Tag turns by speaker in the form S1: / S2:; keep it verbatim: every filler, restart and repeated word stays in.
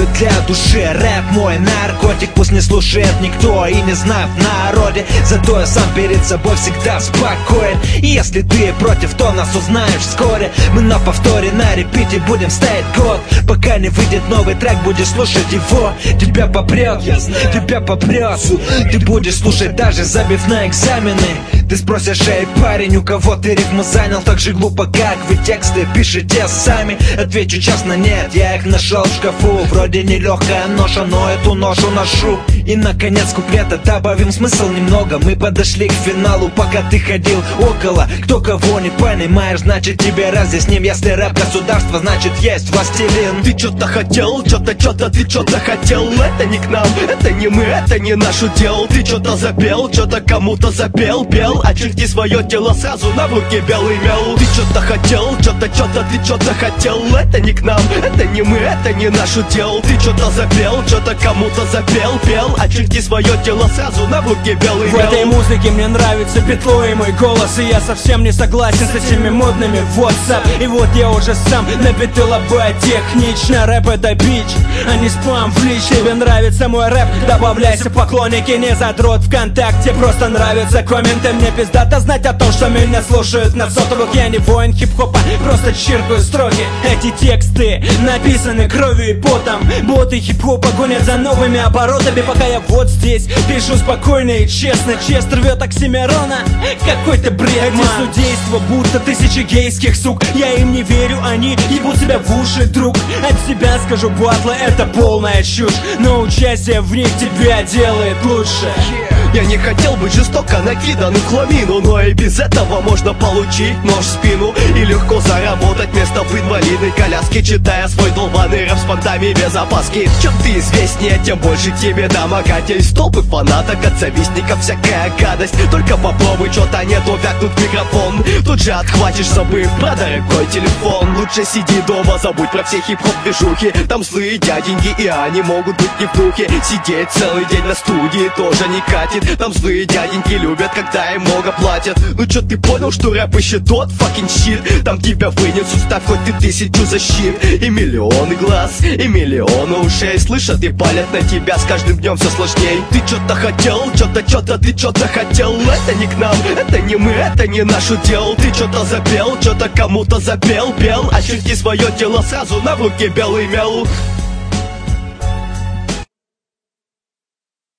S1: делаю для души. Рэп мой наркотик, пусть не слушает никто и не знает в народе, зато я сам перед собой всегда спокоен. И если ты против, то нас узнаешь вскоре. Мы на повторе, на репите будем ставить год. Пока не выйдет новый трек, будешь слушать его. Тебя попрет, тебя попрет. Ты будешь слушать, даже забив на экзамены. Ты спросишь: эй, парень, у кого ты рифму занял? Так же глупо, как вы тексты пишете сами. Отвечу честно: нет, я их нашел в шкафу. Вроде нелегкая ноша, но эту ношу ношу. И наконец куплета добавим смысл немного. Мы подошли к финалу, пока ты ходил около. Кто кого не понимаешь, значит тебе разъясним. Если рэп государство, значит есть властелин.
S2: Ты что-то хотел, что-то, что-то, ты что-то хотел. Это не к нам, это не мы, это не наше дело. Ты что-то запел, что-то кому-то запел, пел. Очерти свое тело сразу на руке белый мел. Ты что-то хотел, что-то, что-то, ты что-то хотел. Это не к нам, это не мы, это не наше дело. Ты что-то запел, что-то кому-то запел, пел. Очерти свое тело сразу на руке белый мел.
S3: В этой музыке мне нравится петло и мой голос, и я совсем не согласен с этими модными в WhatsApp. И вот я уже сам напитал обои технично. Рэп это бич, а не спам в лич. Тебе нравится мой рэп? Добавляйся, поклонники, не задрот ВКонтакте. Просто нравятся комменты, мне пиздато знать о том, что меня слушают на сотовых. Я не воин хип-хопа, просто чиркаю строки. Эти тексты написаны кровью и потом. Боты хип-хопа гонят за новыми оборотами, пока я вот здесь пишу спокойно и честно. Чест рвет Оксимирона, какой-то бред. Эти судейства будто тысячи гейских сук. Я им не верю, они ебут себя в уши, друг. От себя скажу, батлы это полная чушь, но участие в них тебя делает лучше.
S2: Я не хотел быть жестоко накидан в хламину, но и без этого можно получить нож в спину и легко заработать место в инвалидной коляске, читая свой долбаный рэп с понтами без опаски. Чем ты известнее, тем больше тебе домогатель. Столпы фанаток, от завистников всякая гадость. Только попробуй, что-то не то, вякнут микрофон. Тут же отхватишь, забыв про дорогой телефон. Лучше сиди дома, забудь про все хип-хоп движухи. Там злые дяденьки, и они могут быть не в духе. Сидеть целый день на студии тоже не катит. Там злые дяденьки любят, когда им много платят. Ну чё, ты понял, что рэп еще тот fucking shit? Там тебя вынесут, ставь хоть ты тысячу защит. И миллионы глаз, и миллионы ушей слышат и палят на тебя с каждым днем все сложней. Ты что-то хотел, что-то, что-то, ты что-то хотел. Это не к нам, это не мы, это не наше дело. Ты что-то запел, что-то кому-то запел, пел. Очерти свое тело сразу на руке белый мел.